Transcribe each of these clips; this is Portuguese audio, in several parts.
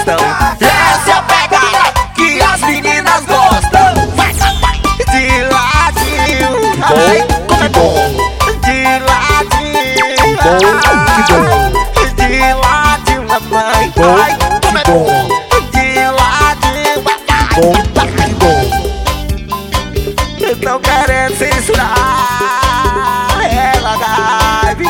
gostam. Essa é a pegada que as meninas gostam. Vai, de ladinho, ai, como é bom. De ladinho, de ladinho, mamãe, ai, como é bom. De ladinho, papai, estão querendo censurar ela, Gabi.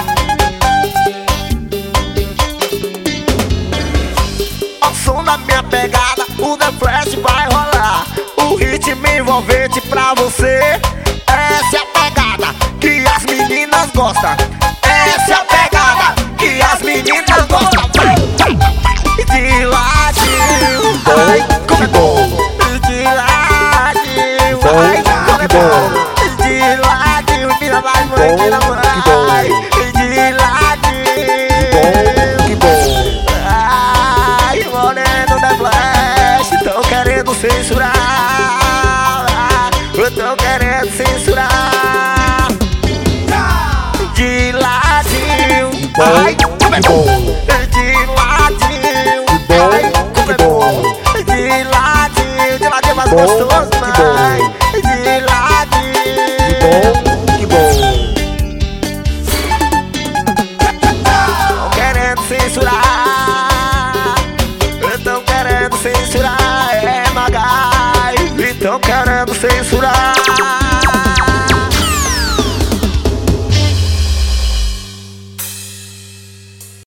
O som da minha pegada, o The Flash vai rolar. O ritmo envolvente pra você. Essa é a pegada que as meninas gostam. Essa é a pegada que as meninas gostam. De ladinho, ai, como é bom. De ladinho, ai, como é bom. De ladinho, mira vai, mãe, mira mãe. De ladinho, que bom. Ai, moreno da Flash, tão querendo censurar. Tão querendo censurar. De ladinho, ai, como é bom. De ladinho, ai, como é bom. De ladinho mais gostoso, mãe. De ladinho, que bom. Tão querendo censurar. Tão querendo censurar, é Magai. Tão querendo censurar.